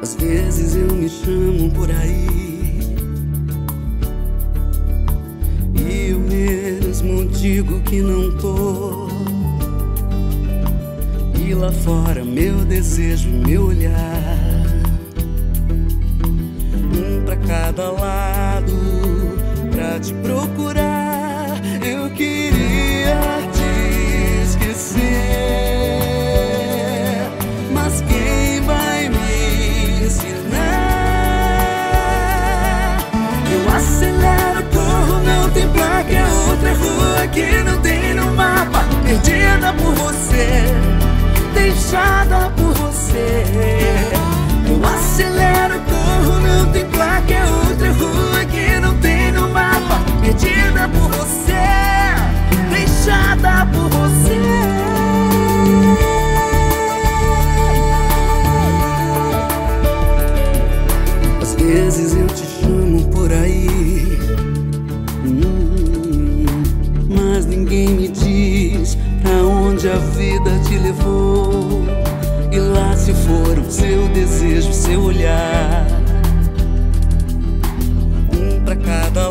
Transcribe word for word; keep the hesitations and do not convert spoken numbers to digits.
Às vezes eu me chamo por aí e eu mesmo digo que não tô. E lá fora meu desejo, meu olhar, um pra cada lado, pra te procurar. Eu queria te esquecer, mas quem vai me ensinar? Eu acelero, corro, não tem placa, é outra rua que não tem no mapa. Perdida por você, deixada por você. Eu acelero, corro, não tem placa, é outra rua que não tem no mapa. Perdida por você, deixada por você. Às vezes eu te chamo por aí, hum, mas ninguém me diz pra onde a vida te levou. E lá se foram seu desejo, seu olhar, um pra cada